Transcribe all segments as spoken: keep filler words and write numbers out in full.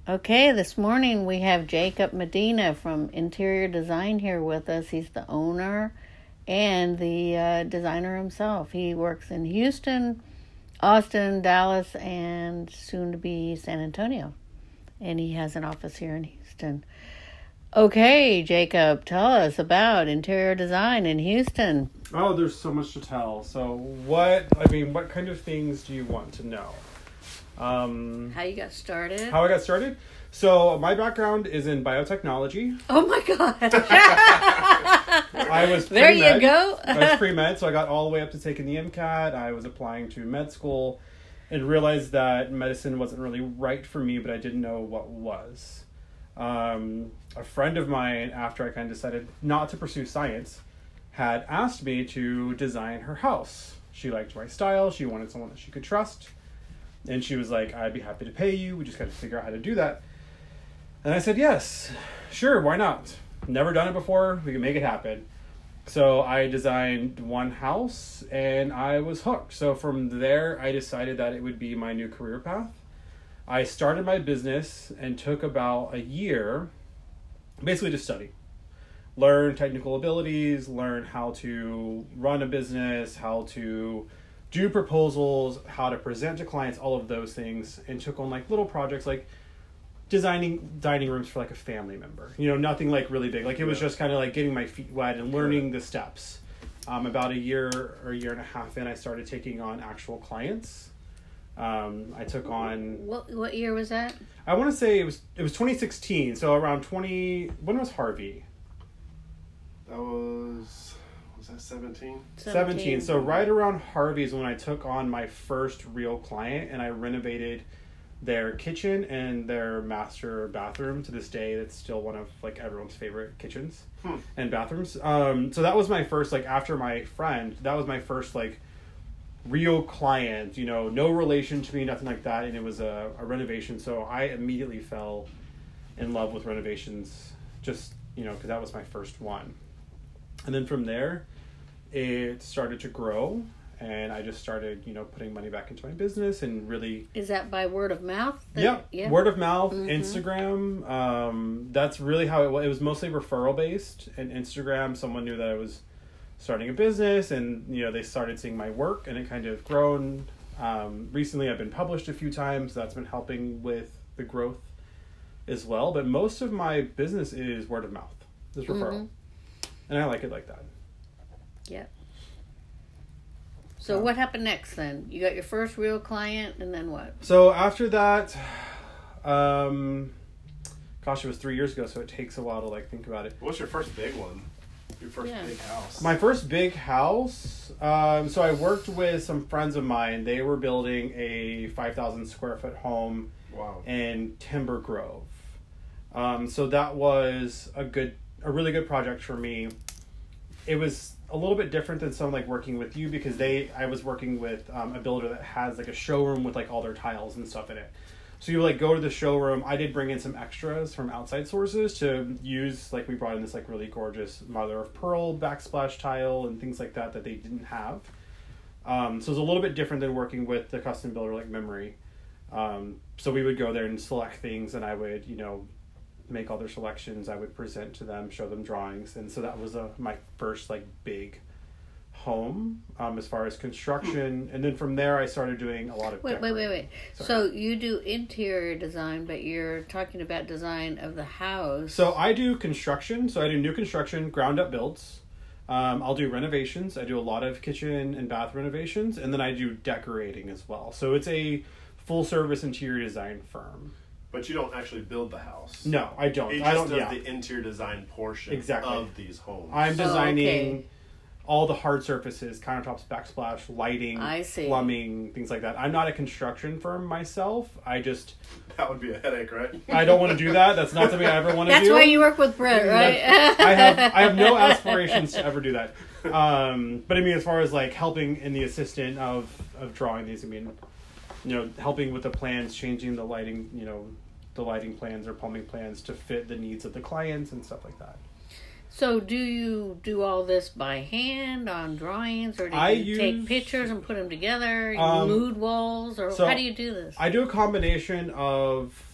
Okay, this morning we have Jacob Medina from Interior Design here with us. He's the owner and the uh, designer himself. He works in Houston, Austin, Dallas, and soon to be San Antonio. And he has an office here in Houston. Okay, Jacob, tell us about interior design in Houston. Oh, there's so much to tell. So what, I mean, what kind of things do you want to know? Um, How you got started? How I got started? So my background is in biotechnology. Oh my God. I was There pre-med. you go. I was pre-med, so I got all the way up to taking the MCAT. I was applying to med school and realized that medicine wasn't really right for me, but I didn't know what was. Um, a friend of mine, after I kind of decided not to pursue science, had asked me to design her house. She liked my style. She wanted someone that she could trust. And she was like, I'd be happy to pay you. We just got to figure out how to do that. And I said, yes, sure, why not? Never done it before. We can make it happen. So I designed one house and I was hooked. So from there, I decided that it would be my new career path. I started my business and took about a year basically to study. Learn technical abilities, learn how to run a business, how to do proposals, how to present to clients, all of those things, and took on like little projects like designing dining rooms for like a family member. You know, nothing like really big. Like it was just kind of like getting my feet wet and learning the steps. Um, about a year or a year and a half in, I started taking on actual clients. Um, I took on... What what year was that? I want to say it was it was twenty sixteen, so around twenty... When was Harvey? That was... Was that seventeen? seventeen. So right around Harvey is when I took on my first real client, and I renovated their kitchen and their master bathroom. To this day, that's still one of like everyone's favorite kitchens hmm. and bathrooms. Um, so that was my first, like after my friend, that was my first like real client, you know, no relation to me, nothing like that. And it was a, a renovation. So I immediately fell in love with renovations just, you know, because that was my first one. And then from there, it started to grow, and I just started, you know, putting money back into my business and really... Is that by word of mouth? Yeah, yeah. Word of mouth, mm-hmm. Instagram. Um, that's really how it was. It was mostly referral-based, and Instagram, someone knew that I was starting a business, and, you know, they started seeing my work, and it kind of grown. Um, recently, I've been published a few times. That's been helping with the growth as well, but most of my business is word of mouth, is referral. Mm-hmm. And I like it like that. Yep. So what happened next then? You got your first real client, and then what? So after that, um, gosh, it was three years ago, so it takes a while to like think about it. What's your first big one? Your first yeah. big house? My first big house, um, so I worked with some friends of mine. They were building a five thousand square foot home wow. in Timber Grove. Um, so that was a good, a really good project for me. It was a little bit different than some like working with you because they, I was working with um, a builder that has like a showroom with like all their tiles and stuff in it. So you like go to the showroom. I did bring in some extras from outside sources to use. Like we brought in this like really gorgeous mother of pearl backsplash tile and things like that that they didn't have. Um, so it was a little bit different than working with the custom builder like Memory. Um, so we would go there and select things, and I would, you know, make all their selections. I would present to them, show them drawings, and so that was a, my first like big home um, as far as construction. And then from there, I started doing a lot of. Wait, wait, wait, wait. So you do interior design, but you're talking about design of the house. So I do construction. So I do new construction, ground up builds. Um, I'll do renovations. I do a lot of kitchen and bath renovations, and then I do decorating as well. So it's a full service interior design firm. But you don't actually build the house. No, I don't. It just I don't, does yeah. the interior design portion exactly. of these homes. I'm designing oh, okay. all the hard surfaces, countertops, backsplash, lighting, I see. plumbing, things like that. I'm not a construction firm myself. I just... That would be a headache, right? I don't want to do that. That's not something I ever want to That's do. why you work with Brett, right? I have I have no aspirations to ever do that. Um, but I mean, as far as like helping in the assistant of, of drawing these, I mean, you know, helping with the plans, changing the lighting, you know, the lighting plans or plumbing plans to fit the needs of the clients and stuff like that. So do you do all this by hand on drawings, or do you I take use, pictures and put them together, you um, mood walls, or so how do you do this? I do a combination of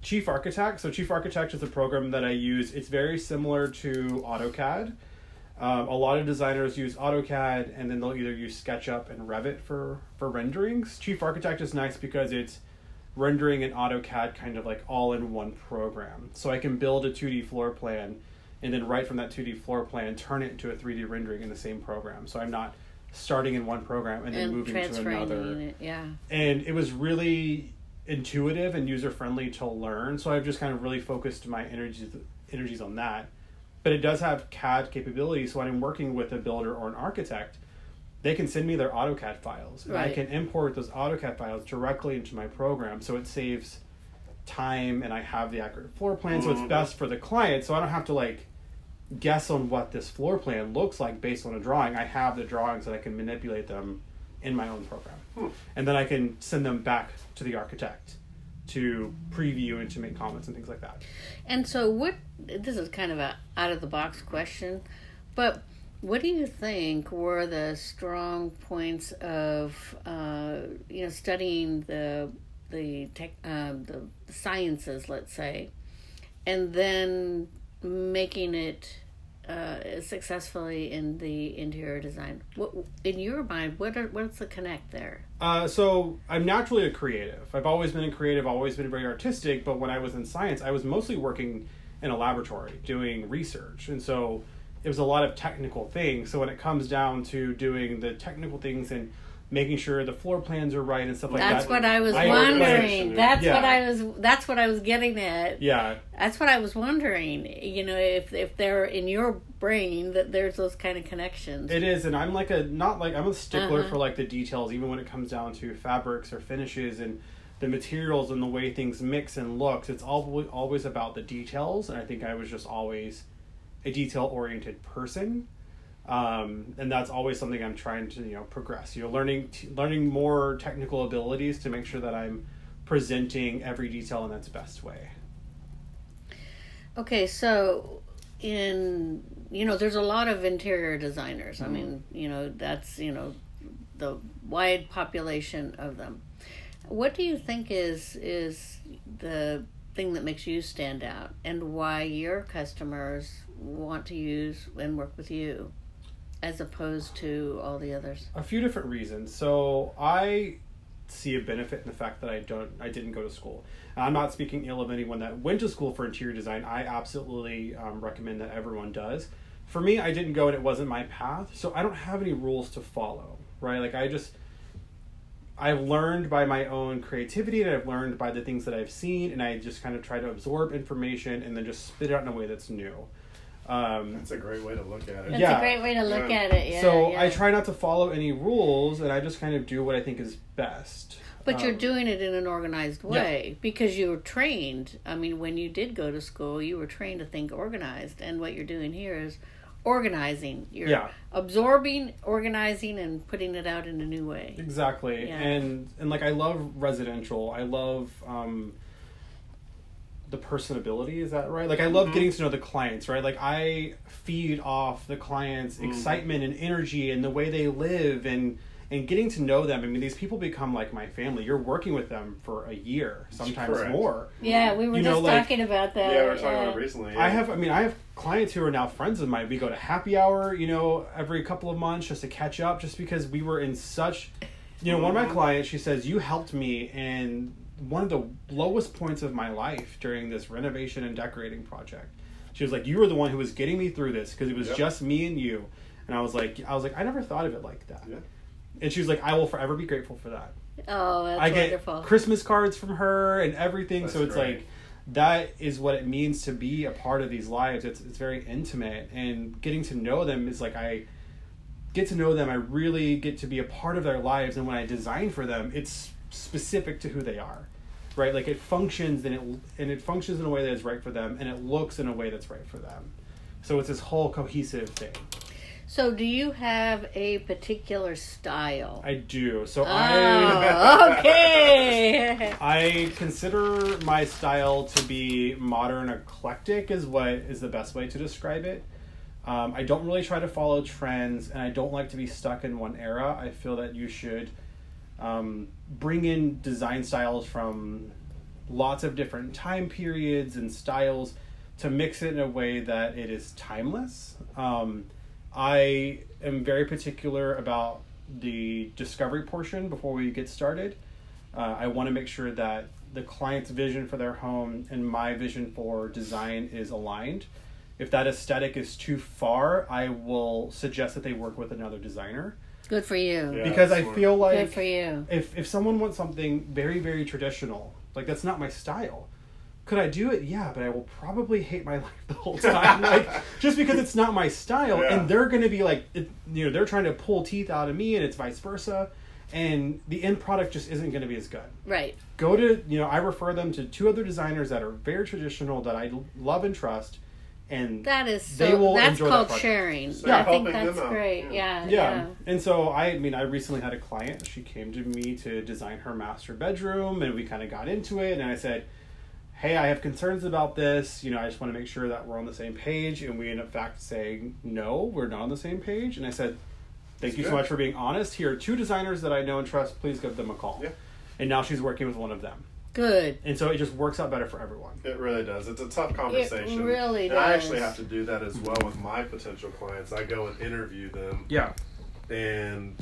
Chief Architect. So Chief Architect is a program that I use. It's very similar to AutoCAD. Um, a lot of designers use AutoCAD, and then they'll either use SketchUp and Revit for, for renderings. Chief Architect is nice because it's rendering and AutoCAD kind of like all in one program. So I can build a two D floor plan, and then right from that two D floor plan, turn it into a three D rendering in the same program. So I'm not starting in one program and then And moving to transferring another. it, yeah. And it was really intuitive and user-friendly to learn. So I've just kind of really focused my energies energies on that. But it does have C A D capabilities. So when I'm working with a builder or an architect, they can send me their AutoCAD files. And Right. I can import those AutoCAD files directly into my program. So it saves time, and I have the accurate floor plan. So it's best for the client. So I don't have to like guess on what this floor plan looks like based on a drawing. I have the drawings and I can manipulate them in my own program. Hmm. And then I can send them back to the architect to preview and to make comments and things like that. And so what, this is kind of a out of the box question, but what do you think were the strong points of, uh, you know, studying the, the tech, um, the sciences, let's say, and then making it uh, successfully in the interior design? What, in your mind, what are, what's the connect there? Uh, so I'm naturally a creative. I've always been a creative, always been very artistic, but when I was in science, I was mostly working in a laboratory doing research. And so it was a lot of technical things. So when it comes down to doing the technical things and making sure the floor plans are right and stuff like That's that. what I was I- wondering. That's Yeah. what I was. That's what I was getting at. Yeah. That's what I was wondering. You know, if if they're in your brain, that there's those kind of connections. It is, and I'm like a not like I'm a stickler Uh-huh. for like the details, even when it comes down to fabrics or finishes and the materials and the way things mix and looks. It's always always about the details, and I think I was just always a detail oriented person, um, and that's always something I'm trying to you know progress. You know, learning t- learning more technical abilities to make sure that I'm presenting every detail in its best way. Okay, so in you know, there's a lot of interior designers. I mean, you know, that's you know, the wide population of them. What do you think is is the thing that makes you stand out, and why your customers want to use and work with you, as opposed to all the others? A few different reasons. So I see a benefit in the fact that I don't, I didn't go to school. And I'm not speaking ill of anyone that went to school for interior design. I absolutely um, recommend that everyone does. For me, I didn't go and it wasn't my path, so I don't have any rules to follow, right? Like I just, I've learned by my own creativity, and I've learned by the things that I've seen, and I just kind of try to absorb information and then just spit it out in a way that's new. Um, That's a great way to look at it. That's Yeah. a great way to look Yeah. at it. Yeah. so yeah. I try not to follow any rules, and I just kind of do what I think is best. But you're Um, doing it in an organized Yeah. way because you were trained. I mean, when you did go to school, you were trained to think organized. And what you're doing here is organizing. You're Yeah. absorbing, organizing, and putting it out in a new way. Exactly. Yeah. And and like I love residential. I love um the personability, is that right? Like I love Mhm. getting to know the clients, right? Like I feed off the clients' Mhm. excitement and energy and the way they live, and and getting to know them. I mean, these people become like my family. You're working with them for a year, sometimes Correct. more. Yeah, we were You know, just like- talking about that. Yeah, we were talking yeah. about it recently. I yeah. have, I mean, I have clients who are now friends of mine. We go to happy hour, you know, every couple of months just to catch up, just because we were in such, you know, one of my clients, she says, you helped me in one of the lowest points of my life during this renovation and decorating project. She was like, you were the one who was getting me through this because it was Yep. just me and you. And I was like, I was like, I never thought of it like that. Yeah. And she was like, I will forever be grateful for that. Oh, that's I get wonderful. Christmas cards from her and everything. That's so it's great. like, that is what it means to be a part of these lives. It's it's very intimate, and getting to know them is like I get to know them. I really get to be a part of their lives, and when I design for them, it's specific to who they are, right? Like it functions and it and it functions in a way that is right for them, and it looks in a way that's right for them. So it's this whole cohesive thing. So, do you have a particular style? I do. So I. Oh, okay. I consider my style to be modern eclectic is what is the best way to describe it. Um, I don't really try to follow trends, and I don't like to be stuck in one era. I feel that you should um, bring in design styles from lots of different time periods and styles to mix it in a way that it is timeless. Um, I am very particular about the discovery portion before we get started. Uh, I want to make sure that the client's vision for their home and my vision for design is aligned. If that aesthetic is too far, I will suggest that they work with another designer. Good for you. Yeah. Because I smart. feel like Good for you. if if someone wants something very, very traditional, like that's not my style. Could I do it? Yeah, but I will probably hate my life the whole time. Like, just because it's not my style, Yeah. and they're going to be like, it, you know, they're trying to pull teeth out of me, and it's vice versa, and the end product just isn't going to be as good. Right. Go to, you know, I refer them to two other designers that are very traditional that I love and trust, and That is they so. will That's enjoy that called project. sharing. So I you're think helping that's them out. great. Yeah. Yeah. Yeah. Yeah. And so I, I mean, I recently had a client. She came to me to design her master bedroom, and we kind of got into it. And I said, "Hey, I have concerns about this. You know, I just want to make sure that we're on the same page." And we ended up fact saying, "No, we're not on the same page." And I said, "Thank That's you so good. much for being honest. Here are two designers that I know and trust. Please give them a call." Yeah. And now she's working with one of them. Good. And so it just works out better for everyone. It really does. It's a tough conversation. really and I does. actually have to do that as well with my potential clients. I go and interview them, Yeah. and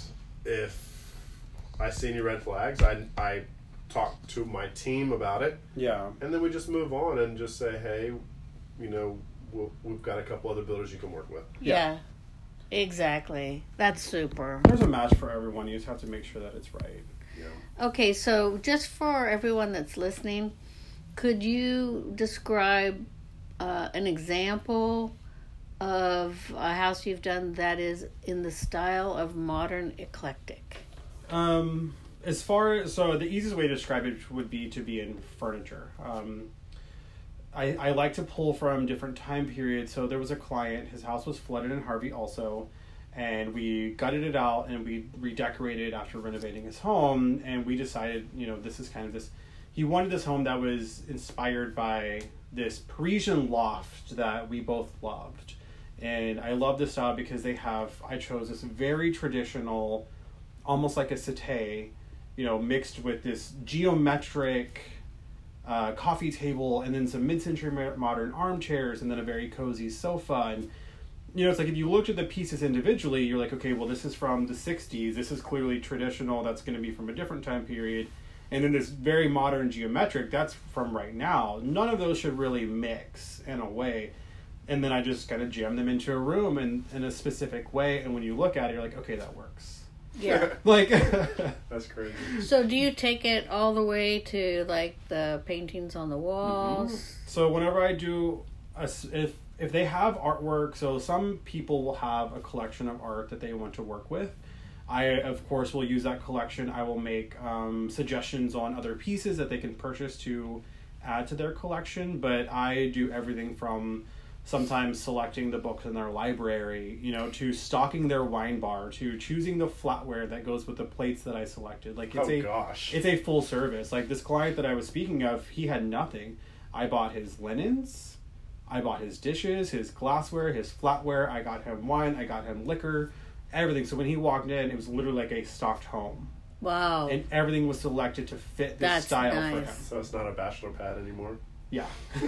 if I see any red flags, I I talk to my team about it, Yeah. and then we just move on and just say, hey, you know, we'll, we've got a couple other builders you can work with. Yeah. Exactly. That's super. There's a match for everyone. You just have to make sure that it's right. Yeah. Okay, so just for everyone that's listening, could you describe uh, an example of a house you've done that is in the style of modern eclectic? Um, as far as, so the easiest way to describe it would be to be in furniture. Um, I, I like to pull from different time periods. So there was a client, his house was flooded in Harvey also, and we gutted it out and we redecorated after renovating his home, and we decided, you know, this is kind of this, he wanted this home that was inspired by this Parisian loft that we both loved. And I love this style because they have, I chose this very traditional, almost like a settee, you know, mixed with this geometric uh, coffee table, and then some mid-century modern armchairs, and then a very cozy sofa. And, you know, it's like if you looked at the pieces individually, you're like, okay, well, this is from the sixties. This is clearly traditional. That's going to be from a different time period. And then this very modern geometric, that's from right now. None of those should really mix in a way. And then I just kind of jam them into a room in, in a specific way. And when you look at it, you're like, okay, that works. Yeah. Like, That's crazy. So do you take it all the way to like the paintings on the walls? so whenever I do, a s if if they have artwork, so some people will have a collection of art that they want to work with. I, of course, will use that collection. I will make um, suggestions on other pieces that they can purchase to add to their collection. But I do everything from sometimes selecting the books in their library, you know, to stocking their wine bar, to choosing the flatware that goes with the plates that I selected. Like, it's Oh, a gosh. it's a full service. Like this client that I was speaking of, he had nothing. I bought his linens, I bought his dishes, his glassware, his flatware. I got him wine, I got him liquor, everything. So when he walked in, it was literally like a stocked home, Wow. and everything was selected to fit this That's style for nice. him. So it's not a bachelor pad anymore. Yeah.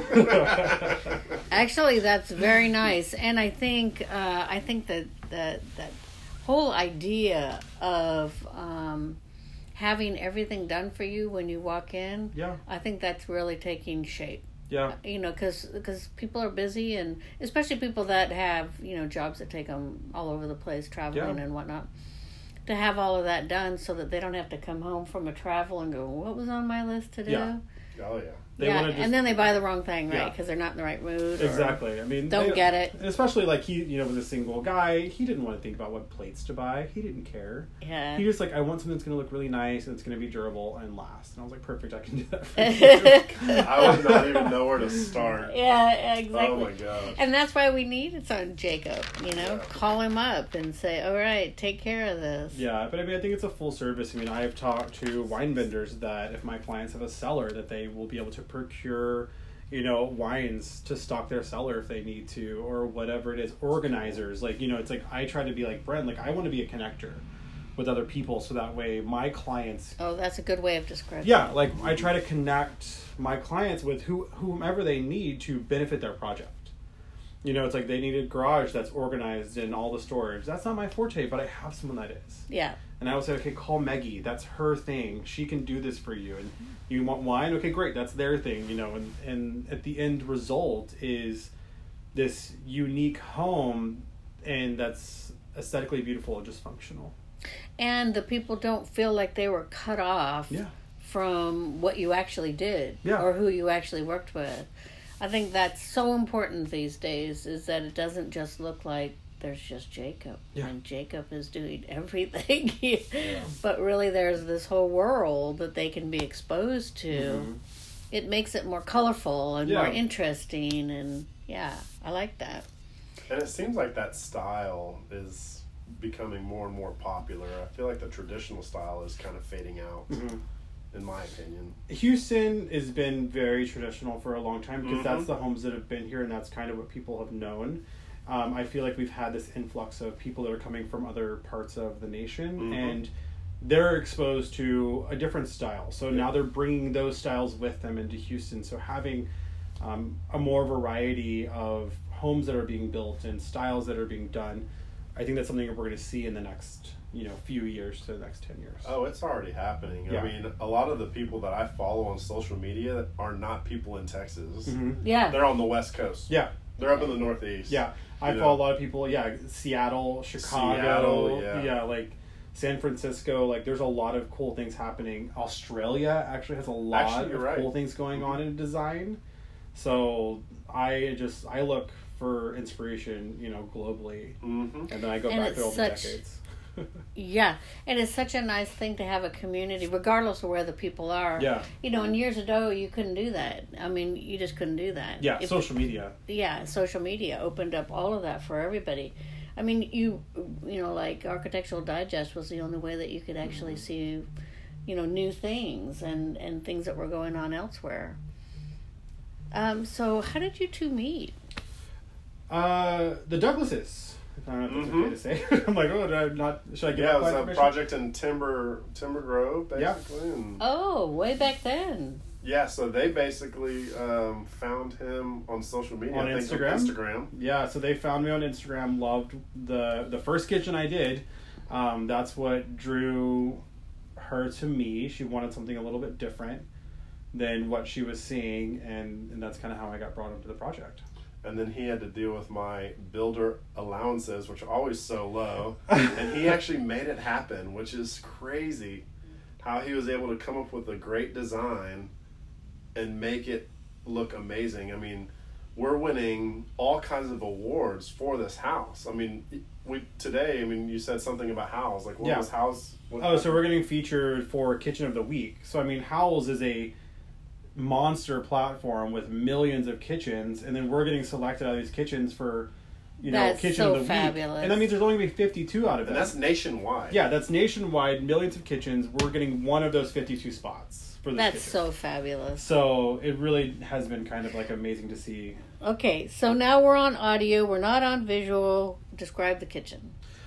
Actually, that's very nice, and I think uh, I think that that that whole idea of um, having everything done for you when you walk in, Yeah. I think that's really taking shape. Yeah. You know, because people are busy, and especially people that have, you know, jobs that take them all over the place, traveling Yeah. and whatnot. To have all of that done so that they don't have to come home from a travel and go, what was on my list to do? Yeah. Oh, yeah. They yeah, wanna just- and then they buy the wrong thing, right? Yeah. Because they're not in the right mood. or- Exactly. I mean, Don't they- get it. Especially like he, you know, was a single guy. He didn't want to think about what plates to buy. He didn't care. Yeah. He just like, I want something that's going to look really nice and it's going to be durable and last. And I was like, perfect, I can do that for you. I would not even know where to start. Yeah, exactly. Oh, my gosh. And that's why we need son Jacob, you know? Yeah. Call him up and say, all right, take care of this. Yeah, but I mean, I think it's a full service. I mean, I have talked to wine vendors that if my clients have a cellar, that they will be able to procure, you know, wines to stock their cellar if they need to, or whatever it is. Organizers, like, you know, it's like I try to be like Brent, like I want to be a connector. with other people, so that way my clients. Oh, that's a good way of describing. Yeah, like I try to connect my clients with who whomever they need to benefit their project. You know, it's like they need a garage that's organized and all the storage. That's not my forte, but I have someone that is. Yeah. And I would say, okay, call Maggie. That's her thing. She can do this for you. And you want wine? Okay, great. That's their thing. You know, and, and at the end result is this unique home, and that's aesthetically beautiful and just functional. And the people don't feel like they were cut off Yeah. from what you actually did Yeah. or who you actually worked with. I think that's so important these days, is that it doesn't just look like there's just Jacob. Yeah. And Jacob is doing everything. Yeah. But really there's this whole world that they can be exposed to. Mm-hmm. It makes it more colorful and Yeah. more interesting. And yeah, I like that. And it seems like that style is becoming more and more popular. I feel like the traditional style is kind of fading out, Mm-hmm. in my opinion. Houston has been very traditional for a long time because Mhm. that's the homes that have been here, and that's kind of what people have known. Um, I feel like we've had this influx of people that are coming from other parts of the nation, Mhm. and they're exposed to a different style. So Yeah. now they're bringing those styles with them into Houston. So having um, a more variety of homes that are being built and styles that are being done, I think that's something that we're going to see in the next, you know, few years to the next ten years. Oh, it's already happening. Yeah. I mean, a lot of the people that I follow on social media are not people in Texas. Mm-hmm. Yeah. They're on the West Coast. Yeah. They're up in the Northeast. Yeah, I You follow know. a lot of people. Yeah, Seattle, Chicago, Seattle, yeah. like San Francisco. Like, there's a lot of cool things happening. Australia actually has a lot Actually, of you're right. cool things going on in design. So I just I look for inspiration, you know, globally, Mm-hmm. and then I go And back it's to over such- decades. Yeah, and it's such a nice thing to have a community, regardless of where the people are. Yeah, You know, and years ago, you couldn't do that. I mean, you just couldn't do that. yeah, If- social media. yeah, social media opened up all of that for everybody. I mean, you you know, like Architectural Digest was the only way that you could actually see, you know, new things and, and things that were going on elsewhere. Um, so how did you two meet? Uh, the Douglases. If I don't know if that's Mhm. okay to say. I'm like, oh, did I not? Should I give Yeah, it up was my a information? project in Timber Timber Grove, Yeah. basically. And Oh, way back then. yeah, so they basically um, found him on social media. On I think Instagram? On Instagram. Yeah, so they found me on Instagram, loved the the first kitchen I did. Um, that's what drew her to me. She wanted something a little bit different than what she was seeing, and, and that's kind of how I got brought into the project. And then he had to deal with my builder allowances, which are always so low. And he actually made it happen, which is crazy. How he was able to come up with a great design and make it look amazing. I mean, we're winning all kinds of awards for this house. I mean, we today, I mean, you said something about Howells. Like, what Yeah. was Howells? What, Oh, so we're getting featured for Kitchen of the Week. So, I mean, Howells is a monster platform with millions of kitchens, and then we're getting selected out of these kitchens for, you know, That's Kitchen so of the fabulous. Week. And that means there's only going to be fifty-two out of And it. that's nationwide. Yeah, that's nationwide, millions of kitchens. We're getting one of those fifty-two spots for this That's kitchen. so fabulous. So it really has been kind of like amazing to see. Okay, so now we're on audio. We're not on visual. Describe the kitchen.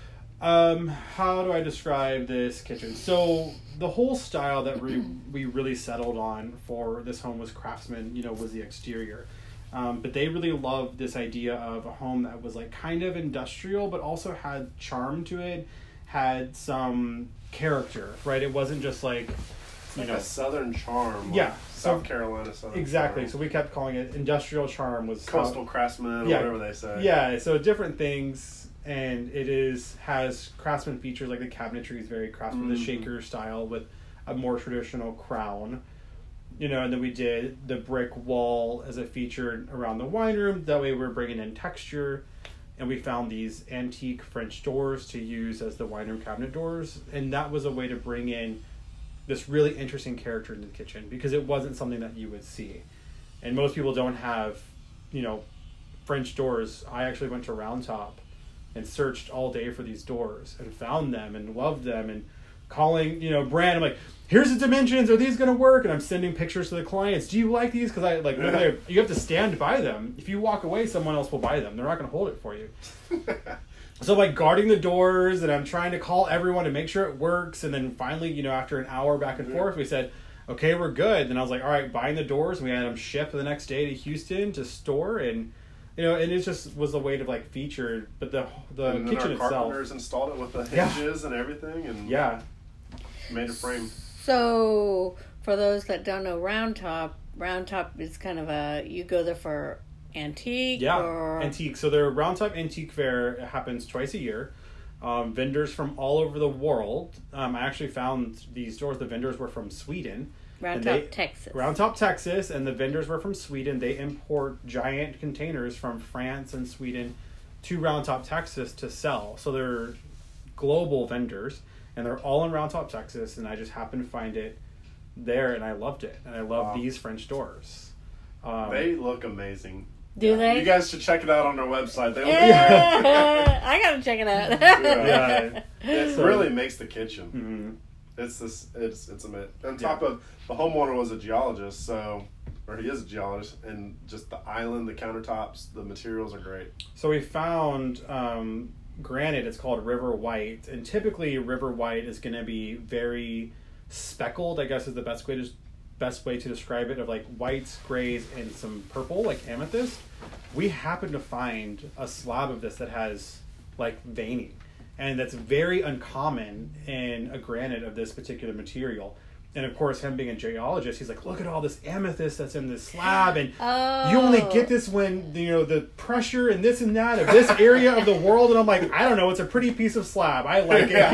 Um, how do I describe this kitchen? So the whole style that we we really settled on for this home was Craftsman. You know, was the exterior. Um, but they really loved this idea of a home that was like kind of industrial, but also had charm to it, had some character, right? It wasn't just like, you Like know, a Southern charm. Yeah, Like South so- Carolina Southern exactly. charm. So we kept calling it industrial charm. Was how- Coastal Craftsman, or Yeah. whatever they say. Yeah, so different things, and it is has Craftsman features, like the cabinetry is very Craftsman, the Mhm. shaker style with a more traditional crown. You know, and then we did the brick wall as a feature around the wine room. That way we're bringing in texture, and we found these antique French doors to use as the wine room cabinet doors, and that was a way to bring in this really interesting character in the kitchen, because it wasn't something that you would see. And most people don't have, you know, French doors. I actually went to Round Top and searched all day for these doors and found them and loved them, and calling, you know, brand. I'm like, here's the dimensions. Are these going to work? And I'm sending pictures to the clients. Do you like these? Because I like, Yeah. you have to stand by them. If you walk away, someone else will buy them. They're not going to hold it for you. so I'm like guarding the doors, and I'm trying to call everyone to make sure it works. And then finally, you know, after an hour back and forth, we said, okay, we're good. And I was like, all right, buying the doors. And we had them shipped the next day to Houston to store. And, you know, and it just was a way to like feature, but the the and kitchen then our itself. carpenters installed it with the Yeah. hinges and everything, and Yeah. made a frame. So, for those that don't know Round Top, Round Top is kind of a, you go there for antique Yeah, or... antique. So their Round Top Antique Fair, it happens twice a year. Um, vendors from all over the world. Um, I actually found these stores, the vendors were from Sweden. Round and Top, they- Texas. Round Top, Texas, and the vendors were from Sweden. They import giant containers from France and Sweden to Round Top, Texas to sell. So they're global vendors, and they're all in Round Top, Texas, and I just happened to find it there, and I loved it. And I love Wow. these French doors. Um, They look amazing. Do they? You guys should check it out on their website. They look Yeah. I gotta check it out. Yeah. It So- really makes the kitchen. mhm. It's this. It's it's a. On Yeah. top of the homeowner was a geologist, so or he is a geologist, and just the island, the countertops, the materials are great. So we found um, granite. It's called River White, and typically River White is going to be very speckled. I guess is the best way to best way to describe it. Of like whites, grays, and some purple, like amethyst. We happened to find a slab of this that has like veining, and that's very uncommon in a granite of this particular material. And of course, him being a geologist, he's like, look at all this amethyst that's in this slab, and Oh. you only get this when, you know, the pressure and this and that of this area of the world. And I'm like, I don't know, it's a pretty piece of slab. I like it.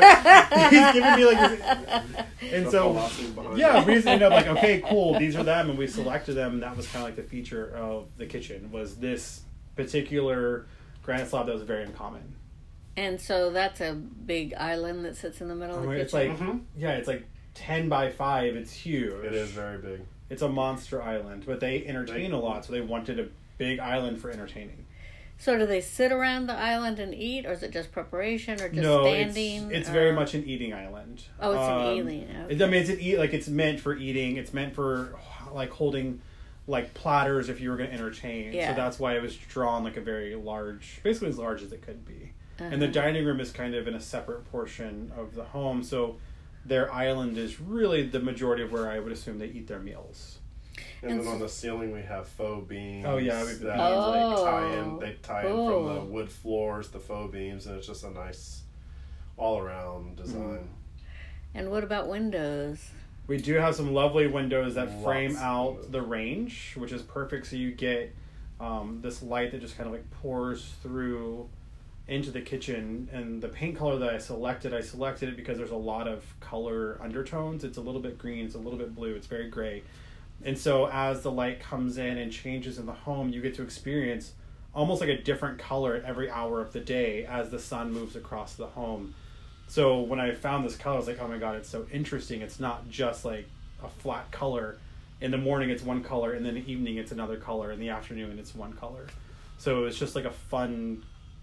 He's giving me like this. And The so, philosophy behind yeah, it. we just ended up like, okay, cool, these are them. And we selected them, and that was kind of like the feature of the kitchen, was this particular granite slab that was very uncommon. And so that's a big island that sits in the middle of the I mean, kitchen. it's like, Mhm. yeah, it's like ten by five. It's huge. It is very big. It's a monster island, but they entertain a lot, so they wanted a big island for entertaining. So do they sit around the island and eat, or is it just preparation, or just no, standing? it's, it's or- very much an eating island. Oh, it's Um, an alien. It, I mean, it's an eat like it's meant for eating. It's meant for like holding like platters if you were going to entertain. Yeah. So that's why it was drawn like a very large, basically as large as it could be. And the Uh-huh. dining room is kind of in a separate portion of the home, so their island is really the majority of where I would assume they eat their meals. And, And then so- on the ceiling we have faux beams. Oh, yeah, we've- that Oh, like tie in. They tie in from the cool. wood floors, the faux beams, and it's just a nice all around design. And what about windows? We do have some lovely windows that Lots frame of out windows. the range, which is perfect. So you get um, this light that just kind of like pours through into the kitchen. And the paint color that I selected, I selected it because there's a lot of color undertones. It's a little bit green, it's a little bit blue, it's very gray. And so as the light comes in and changes in the home, you get to experience almost like a different color at every hour of the day as the sun moves across the home. So when I found this color, I was like, oh my god, it's so interesting. It's not just like a flat color. In the morning it's one color, and then in the evening it's another color, in the afternoon it's one color. So it's just like a fun,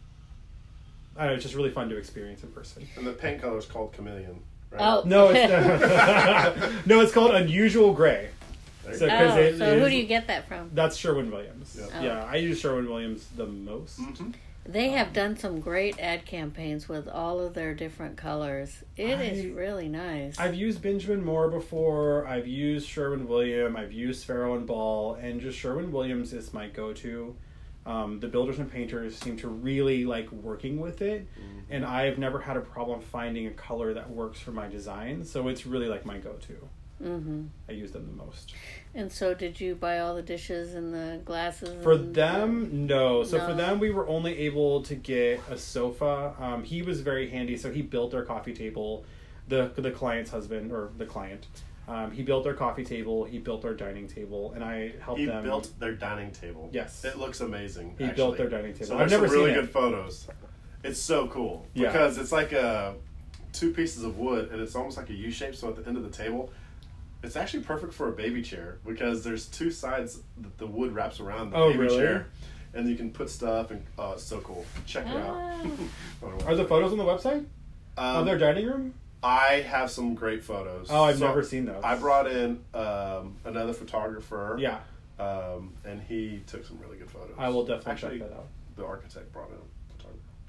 I don't know, it's just really fun to experience in person. And the paint color is called Chameleon. Right? Oh. No, it's no, it's called Unusual Gray. There you So- go. 'cause Oh, it so who is- do you get that from? That's Sherwin-Williams. Yeah. Oh. Yeah, I use Sherwin-Williams the most. Mhm. They have done some great ad campaigns with all of their different colors. It is I- really nice. I've used Benjamin Moore before. I've used Sherwin-Williams. I've used Farrow and Ball, and just Sherwin-Williams is my go-to. Um, the builders and painters seem to really like working with it, Mm-hmm. and I've never had a problem finding a color that works for my design. So it's really like my go-to. Mm-hmm. I use them the most. And so, did you buy all the dishes and the glasses? For and- them, no. So for No. them, we were only able to get a sofa. Um, he was very handy, so he built our coffee table. The the client's husband, or the client, um, he built our coffee table. He built our dining table, and I helped He them. built their dining table. Yes. It looks amazing. He actually. built their dining table. So I've there's never some really seen it. good photos. It's so cool. Yeah. Because it's like a two pieces of wood and it's almost like a U shape, so at the end of the table it's actually perfect for a baby chair because there's two sides that the wood wraps around the Oh, baby really? chair. And you can put stuff and oh it's so cool. Check it Ah. out. Are the photos on the website um, of their dining room? I have some great photos. Oh, I've So never seen those. I brought in um, another photographer. Yeah, Um, and he took some really good photos. I will definitely Actually, check that out. The architect brought in a photographer.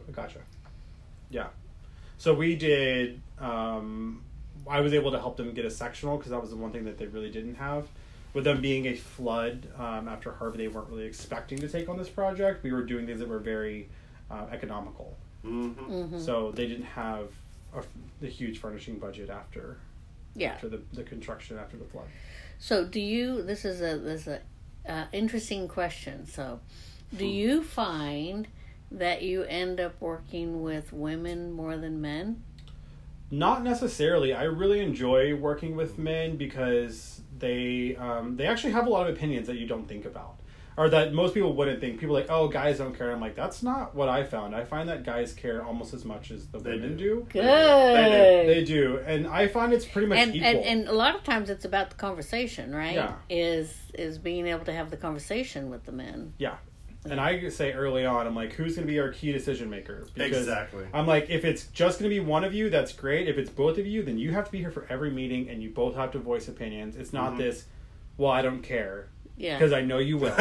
Gotcha. Yeah. So we did, um, I was able to help them get a sectional because that was the one thing that they really didn't have. With them being a flood um, after Harvey, they weren't really expecting to take on this project. We were doing things that were very uh, economical. Mm-hmm. Mm-hmm. So they didn't have a, a huge furnishing budget after Yeah. after the, the construction after the flood. So do you, this is a, this is a uh, interesting question. So do you find that you end up working with women more than men? Not necessarily. I really enjoy working with men because they um, they actually have a lot of opinions that you don't think about. Or that most people wouldn't think. People are like, oh, guys don't care. I'm like, that's not what I found. I find that guys care almost as much as the They women do. do. Good. They do. They do. And I find it's pretty much and, equal. and and a lot of times it's about the conversation, right? Yeah. Is is being able to have the conversation with the men. Yeah. And I say early on, I'm like, who's going to be our key decision maker? Because Exactly. I'm like, if it's just going to be one of you, that's great. If it's both of you, then you have to be here for every meeting and you both have to voice opinions. It's not Mhm. this, well, I don't care. Yeah. Because I know you will.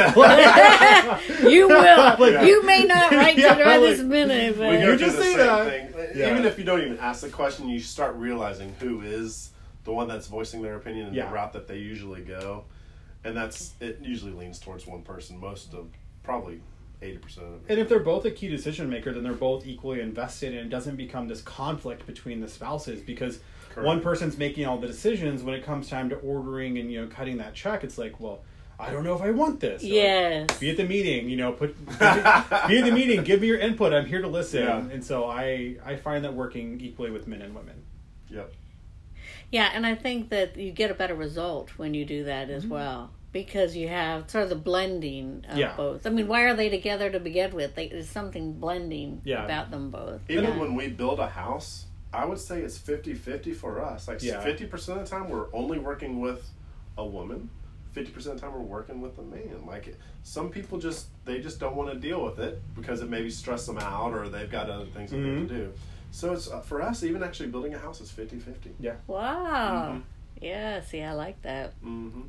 You will. Like- You may not right Yeah, to right like- this minute, We but go You through just the say same that. thing. Yeah. Even if you don't even ask the question, you start realizing who is the one that's voicing their opinion and Yeah. the route that they usually go. And that's it usually leans towards one person, most of probably eighty percent of it. And if they're both a key decision maker, then they're both equally invested, and it doesn't become this conflict between the spouses because Correct. one person's making all the decisions. When it comes time to ordering and, you know, cutting that check, it's like, well, I don't know if I want this. Or, yes. be at the meeting, you know, put be at the meeting, give me your input. I'm here to listen. Yeah. And so I I find that working equally with men and women. Yep. Yeah, and I think that you get a better result when you do that as well. Because you have sort of the blending of Yeah. both. I mean, why are they together to begin with? They, there's something blending Yeah. about them both. Even Yeah. when we build a house, I would say it's fifty-fifty for us. Like Yeah. fifty percent of the time we're only working with a woman. fifty percent of the time we're working with a man. Like some people just, they just don't want to deal with it because it maybe stress them out or they've got other things that they Mhm. have to do. So it's, uh, for us, even actually building a house is fifty-fifty. Yeah. Wow. Mhm. Yeah, see, I like that. Mm-hmm.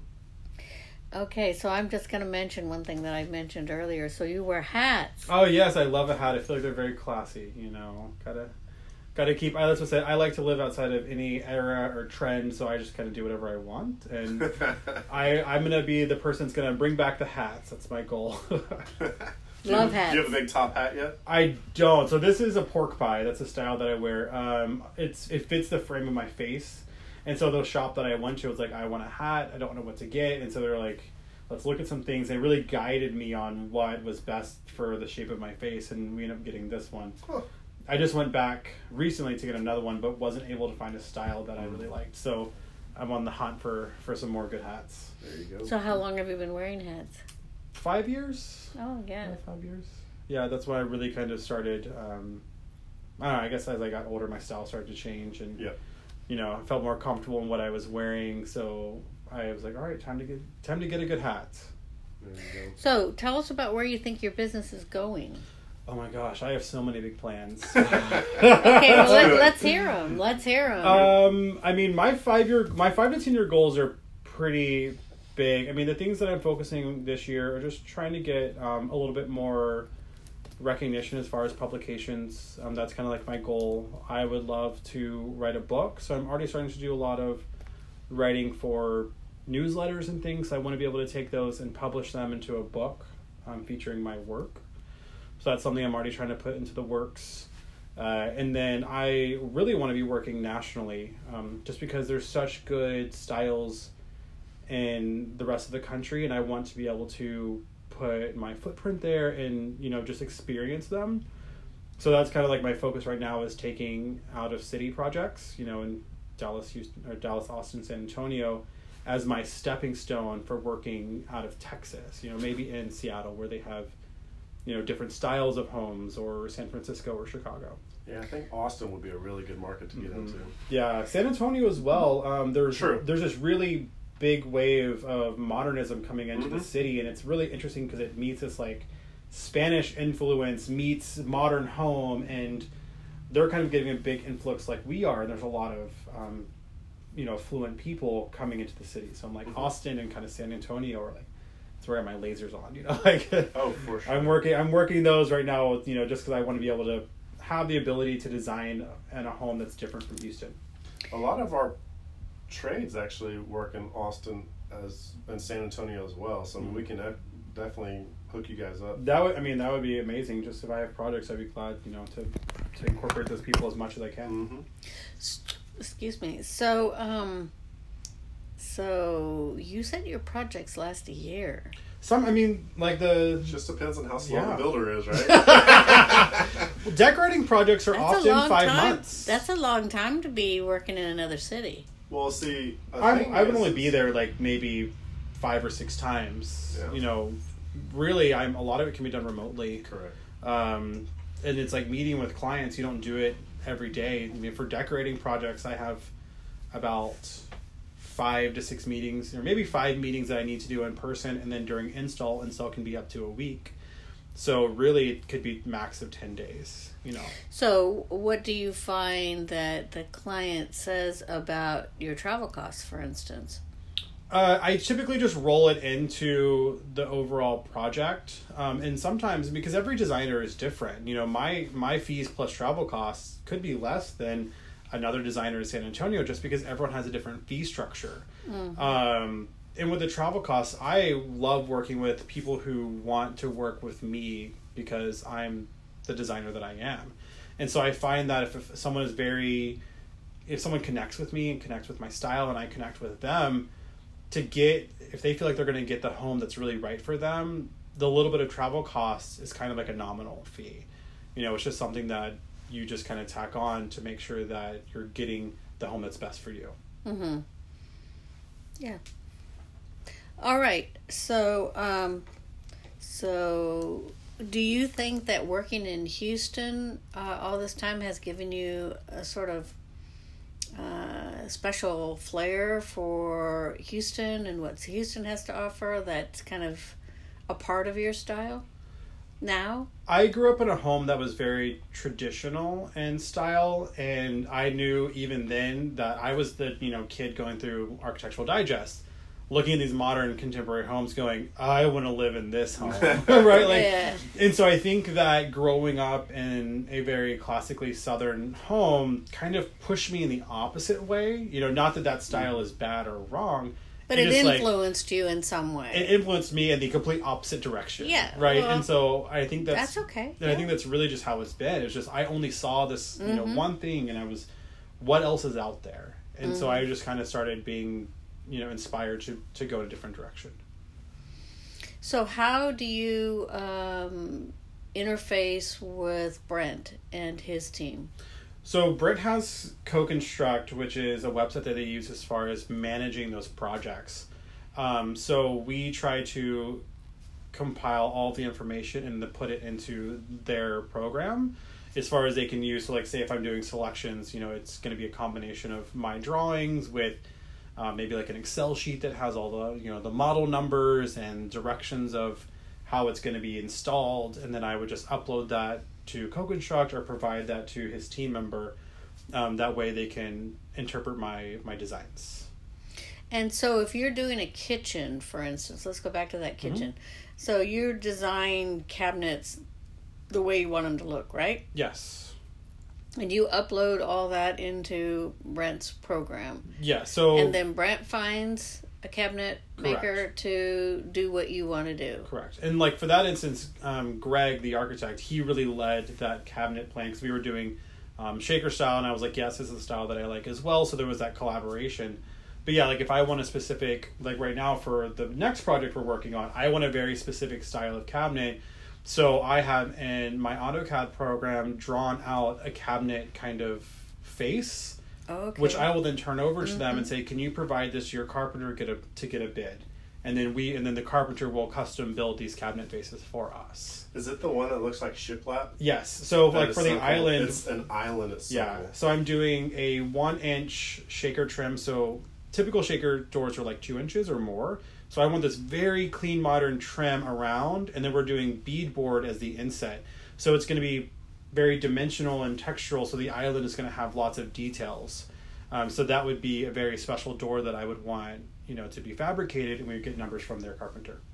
Okay, so I'm just going to mention one thing that I mentioned earlier. So you wear hats. Oh yes, I love a hat. I feel like they're very classy. You know, gotta gotta keep. I that's what I say. I like to live outside of any era or trend, so I just kind of do whatever I want. And I I'm gonna be the person that's gonna bring back the hats. That's my goal. Love Do hats. you have a big top hat yet? I don't. So this is a pork pie. That's a style that I wear. Um, it's it fits the frame of my face, and so the shop that I went to was like, I want a hat. I don't know what to get, and so they're like, let's look at some things. They really guided me on what was best for the shape of my face, and we ended up getting this one. Huh. I just went back recently to get another one, but wasn't able to find a style that I really liked. So I'm on the hunt for for some more good hats. There you go. So how long have you been wearing hats? Five years. Oh, yeah. Yeah, five years. Yeah, that's when I really kind of started. Um, I don't know. I guess as I got older, my style started to change, and Yep. you know, I felt more comfortable in what I was wearing. So I was like, all right, time to get time to get a good hat. There you go. So tell us about where you think your business is going. Oh my gosh, I have so many big plans. Okay, well, let, let's hear them. Let's hear them. Um, I mean, my five year, my five to ten year goals are pretty big. I mean, the things that I'm focusing this year are just trying to get um, a little bit more recognition as far as publications. Um, that's kind of like my goal. I would love to write a book, so I'm already starting to do a lot of writing for newsletters and things. I want to be able to take those and publish them into a book um, featuring my work. So that's something I'm already trying to put into the works. Uh, and then I really want to be working nationally, um, just because there's such good styles in the rest of the country, and I want to be able to put my footprint there and, you know, just experience them. So that's kind of like my focus right now, is taking out of city projects, you know, in Dallas, Houston, or Dallas, Austin, San Antonio, as my stepping stone for working out of Texas, you know, maybe in Seattle where they have, you know, different styles of homes, or San Francisco or Chicago. Yeah, I think Austin would be a really good market to get Mhm. into. Yeah, San Antonio as well. Um, there's True. there's this really big wave of modernism coming into Mhm. the city, and it's really interesting because it meets this like Spanish influence meets modern home, and they're kind of getting a big influx like we are. And there's a lot of um, you know, fluent people coming into the city. So I'm like, Mhm. Austin and kind of San Antonio are like, it's where I have my lasers on, you know, like Oh, for sure. I'm working I'm working those right now, you know, just because I want to be able to have the ability to design in a home that's different from Houston. A lot of our trades actually work in Austin as and San Antonio as well, so mm-hmm. we can uh, definitely hook you guys up. That would, I mean, that would be amazing. Just if I have projects, I'd be glad, you know, to to incorporate those people as much as I can. Mm-hmm. Excuse me. So, um, so you said your projects last a year. Some, I mean, like the... It just depends on how slow yeah. the builder is, right? Well, decorating projects are That's often five time. months. That's a long time to be working in another city. Well, see, I, I would only be there like maybe five or six times. Yeah. You know, really, I'm a lot of it can be done remotely. Correct. Um, and it's like meeting with clients. You don't do it every day. I mean, for decorating projects, I have about five to six meetings, or maybe five meetings that I need to do in person, and then during install, install can be up to a week. So really, it could be max of ten days. You know. So, what do you find that the client says about your travel costs, for instance? Uh, I typically just roll it into the overall project, um, and sometimes because every designer is different, you know, my my fees plus travel costs could be less than another designer in San Antonio, just because everyone has a different fee structure. Mm-hmm. Um, and with the travel costs, I love working with people who want to work with me because I'm the designer that I am, and so I find that if, if someone is very, if someone connects with me and connects with my style, and I connect with them. To get, if they feel like they're going to get the home that's really right for them, the little bit of travel costs is kind of like a nominal fee. You know, it's just something that you just kind of tack on to make sure that you're getting the home that's best for you. Mm-hmm. Yeah. All right. So, um, so do you think that working in Houston uh, all this time has given you a sort of uh, special flair for Houston and what Houston has to offer that's kind of a part of your style now? I grew up in a home that was very traditional in style, and I knew even then that I was the, you know, kid going through Architectural Digest, looking at these modern contemporary homes going, I want to live in this home. Right? Like, yeah. And so I think that growing up in a very classically Southern home kind of pushed me in the opposite way. You know, not that that style is bad or wrong. But it, it influenced like, you in some way. It influenced me in the complete opposite direction. Yeah. Right? Well, and so I think that's... That's okay. And yeah. I think that's really just how it's been. It's just I only saw this, you mm-hmm. know, one thing, and I was, what else is out there? And mm-hmm. so I just kind of started being... you know, inspired to, to go in a different direction. So how do you um, interface with Brent and his team? So Brent has Co-Construct, which is a website that they use as far as managing those projects. Um, so we try to compile all the information and to put it into their program as far as they can use. So like say if I'm doing selections, you know, it's going to be a combination of my drawings with Uh, maybe like an Excel sheet that has all the, you know, the model numbers and directions of how it's going to be installed. And then I would just upload that to Co-Construct or provide that to his team member. Um, that way they can interpret my, my designs. And so if you're doing a kitchen, for instance, let's go back to that kitchen. Mm-hmm. So you design cabinets the way you want them to look, right? Yes. And you upload all that into Brent's program. Yeah, so... And then Brent finds a cabinet maker correct. to do what you want to do. Correct. And like for that instance, um, Greg, the architect, he really led that cabinet plan because we were doing um, shaker style, and I was like, yes, this is the style that I like as well. So there was that collaboration. But yeah, like if I want a specific, like right now for the next project we're working on, I want a very specific style of cabinet. So I have in my AutoCAD program drawn out a cabinet kind of face, okay. which I will then turn over to mm-hmm. them and say, "Can you provide this to your carpenter get a, to get a bid?" And then we and then the carpenter will custom build these cabinet faces for us. Is it the one that looks like shiplap? Yes. So that like for the so island, cool. It's an island. It's so yeah. Cool. So I'm doing a one inch shaker trim. So typical shaker doors are like two inches or more. So I want this very clean, modern trim around, and then we're doing beadboard as the inset. So it's going to be very dimensional and textural, so the island is going to have lots of details. Um, so that would be a very special door that I would want, you know, to be fabricated, and we would get numbers from their carpenter.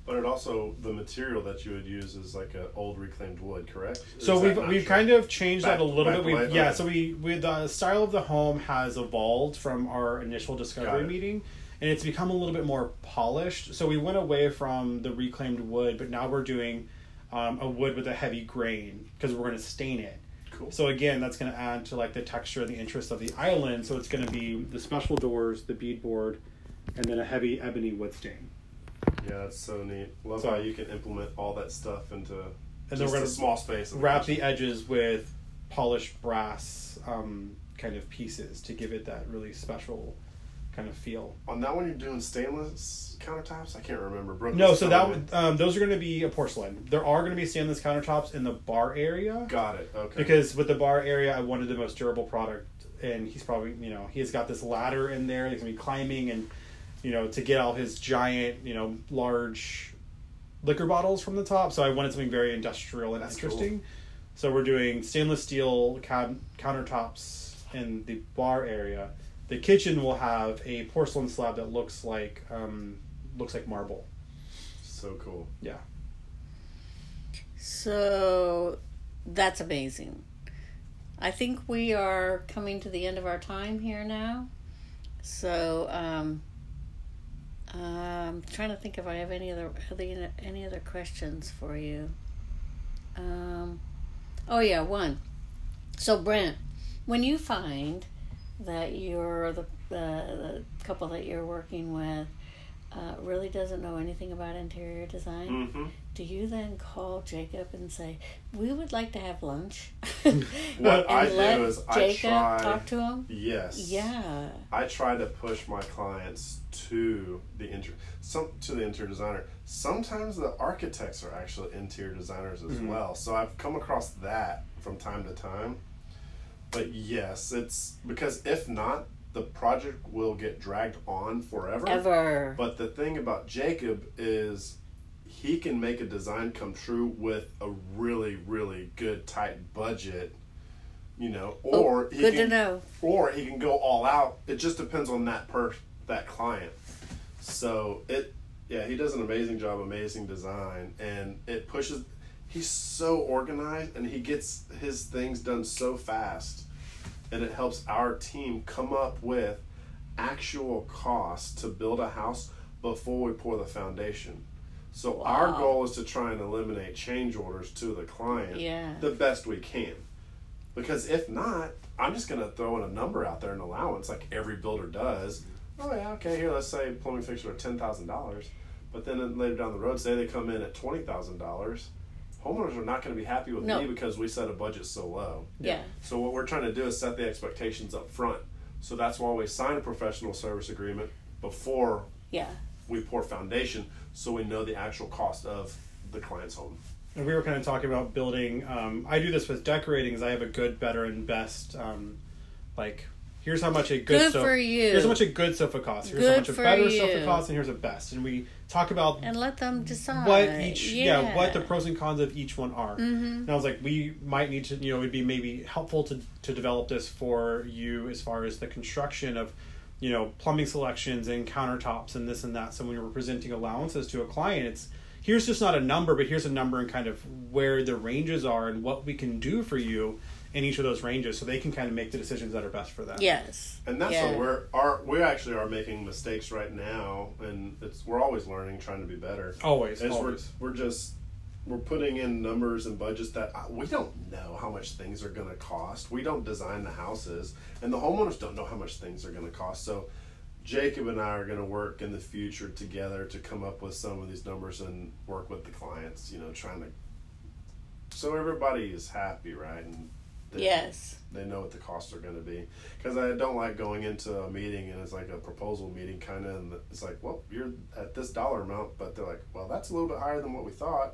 But it also, the material that you would use is like an old reclaimed wood, correct? Or So is we've that not we've true? kind of changed Back- that a little back bit. We've, light, yeah, okay. so we, we the style of the home has evolved from our initial Got discovery it. meeting, and it's become a little bit more polished. So we went away from the reclaimed wood, but now we're doing um, a wood with a heavy grain because we're going to stain it. Cool. So again, that's going to add to like the texture and the interest of the island. So it's going to be the special doors, the beadboard, and then a heavy ebony wood stain. Yeah, that's so neat. Love So- how you can implement all that stuff into And just then we're a gonna small space. Wrap the edges with polished brass um, kind of pieces to give it that really special kind of feel. On that one, you're doing stainless countertops? I can't remember. Brooke No, was so telling that me. would- um, those are going to be a porcelain. There are going to be stainless countertops in the bar area. Got it. Okay. Because with the bar area, I wanted the most durable product, and he's probably, you know, he's got this ladder in there. He's gonna be climbing, and you know, to get all his giant, you know, large liquor bottles from the top. So I wanted something very industrial and That's interesting. So we're doing stainless steel cab- countertops in the bar area. The kitchen will have a porcelain slab that looks like um, looks like marble. So cool. Yeah. So that's amazing. I think we are coming to the end of our time here now. So um, I'm trying to think if I have any other any other questions for you. Um, oh yeah, one. So Brent, when you find that you're the the, the couple that you're working with uh, really doesn't know anything about interior design, Mm-hmm. do you then call Jacob and say, we would like to have lunch? What and I do let is I Jacob try- talk to him? Yes. Yeah. I try to push my clients to the inter some to the interior designer. Sometimes the architects are actually interior designers as Mhm. well. So I've come across that from time to time. But yes, it's because if not, the project will get dragged on forever. Ever. But the thing about Jacob is he can make a design come true with a really, really good tight budget. You know, or Oh, he good can, to know. or he can go all out. It just depends on that per that client. So it, yeah, he does an amazing job, amazing design, and it pushes. He's so organized, and he gets his things done so fast, and it helps our team come up with actual costs to build a house before we pour the foundation. So our Wow. goal is to try and eliminate change orders to the client Yeah. the best we can. Because if not, I'm just going to throw in a number out there, an allowance, like every builder does. Oh, yeah, okay, here, let's say plumbing fixture at ten thousand dollars. But then later down the road, say they come in at twenty thousand dollars. Homeowners are not going to be happy with No. me because we set a budget so low. Yeah. So what we're trying to do is set the expectations up front. So that's why we sign a professional service agreement before Yeah. we pour foundation, so we know the actual cost of the client's home. And we were kind of talking about building. Um, I do this with decorating, is I have a good, better, and best. Um, like, here's how much a good, Good sofa. for you. Here's how much a good sofa costs. Here's Good how much a for better you. sofa costs, and here's a best. And we talk about And let them decide. what each, yeah. yeah, what the pros and cons of each one are. Mm-hmm. And I was like, we might need to, you know, it'd be maybe helpful to to develop this for you as far as the construction of, you know, plumbing selections and countertops and this and that. So when you're presenting allowances to a client, it's here's just not a number, but here's a number and kind of where the ranges are and what we can do for you in each of those ranges, so they can kind of make the decisions that are best for them. Yes. And that's Yeah. what we're are we actually are making mistakes right now, and it's we're always learning, trying to be better. Always, As always. we're we're just we're putting in numbers and budgets that uh, we don't know how much things are going to cost. We don't design the houses, and the homeowners don't know how much things are going to cost. So Jacob and I are going to work in the future together to come up with some of these numbers and work with the clients. You know, trying to so everybody is happy, right? And they, Yes. they know what the costs are going to be. Because I don't like going into a meeting and it's like a proposal meeting kind of, and it's like, well, you're at this dollar amount, but they're like, well, that's a little bit higher than what we thought.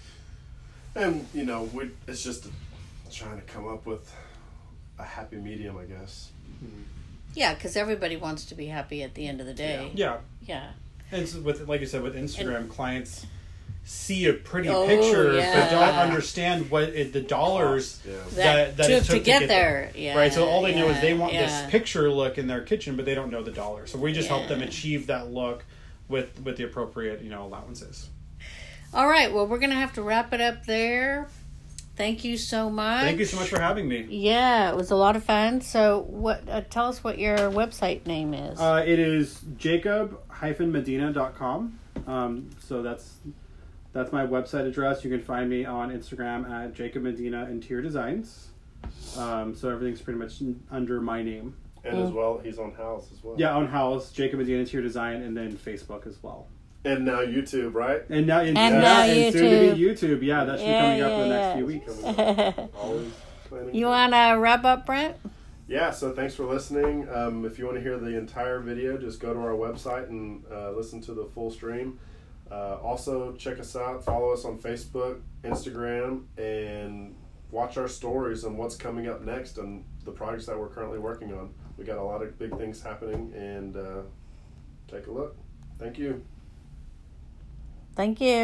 And, you know, we it's just trying to come up with a happy medium, I guess. Yeah, because everybody wants to be happy at the end of the day. Yeah. Yeah. And it's with, like you said, with Instagram, clients see a pretty Oh, picture, yeah. but don't understand what it, the dollars Yeah. that, that to, it took to get there. Yeah. Right, so all they know is they yeah, want yeah. this picture look in their kitchen, but they don't know the dollar. So we just help them Yeah. achieve that look with with the appropriate, you know, allowances. All right. Well, we're going to have to wrap it up there. Thank you so much. Thank you so much for having me. Yeah, it was a lot of fun. So, what? Uh, tell us what your website name is. Uh, it is jacob dash medina dot com. Um, so that's that's my website address. You can find me on Instagram at Jacob Medina Interior Designs. Um, so everything's pretty much under my name. And mm. as well, he's on House as well. Yeah, on House, Jacob Medina Interior Design, and then Facebook as well. And now YouTube, right? And now, and, and yeah, now and YouTube. soon to be YouTube. Yeah, that should yeah, be coming yeah, up in the yeah. next few weeks. Always planning. You want to wrap up, Brent? Yeah, so thanks for listening. Um, if you want to hear the entire video, just go to our website and uh, listen to the full stream. Uh, also, check us out. Follow us on Facebook, Instagram, and watch our stories on what's coming up next and the projects that we're currently working on. We got a lot of big things happening, and uh, take a look. Thank you. Thank you.